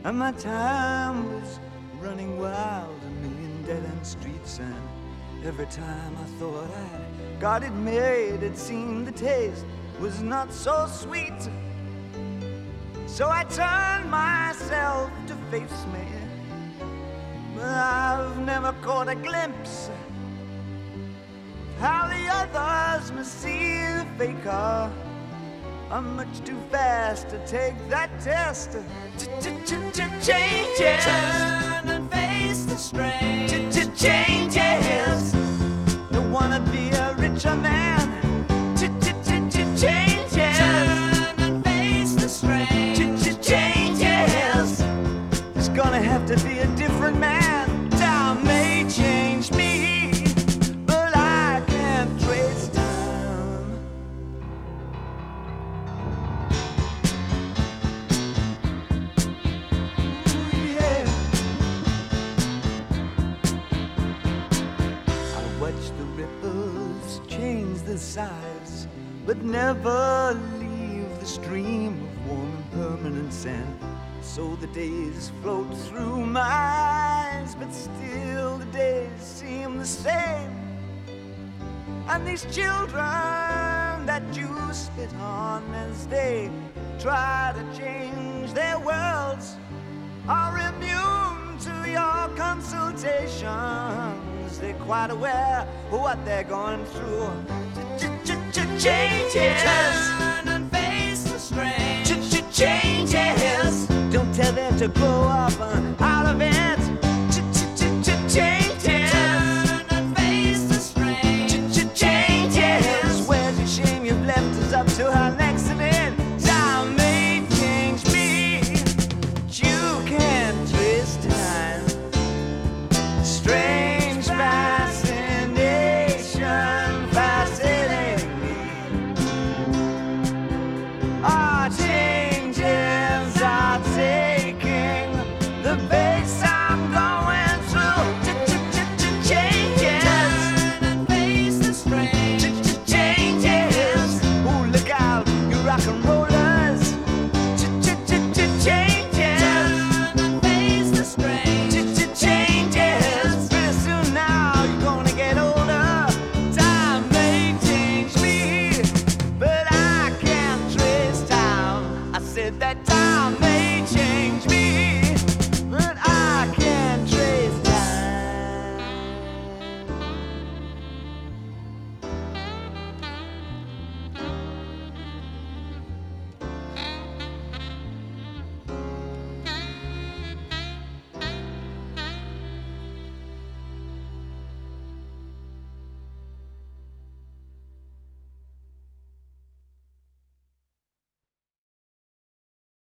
and my time was running wild, a million dead-end streets, and every time I thought I'd got it made, it seemed the taste was not so sweet. So I turned myself to face me, but I've never caught a glimpse of how the others must see the faker. I'm much too fast to take that test. Changes. Turn and face the strain. Changes. Don't wanna be a richer man. Changes. Turn and face the strain. Changes. There's gonna have to be a different man. Time may change me, but I can't trace time. Ooh, yeah. I watch the ripples change the size, but never leave the stream of warm and permanent sand. So the days float through my eyes, but still the days seem the same. And these children that you spit on as they try to change their worlds are immune to your consultations. They're quite aware of what they're going through. Changes. Turn and face the strain. Changes. Don't tell them to grow up out of it.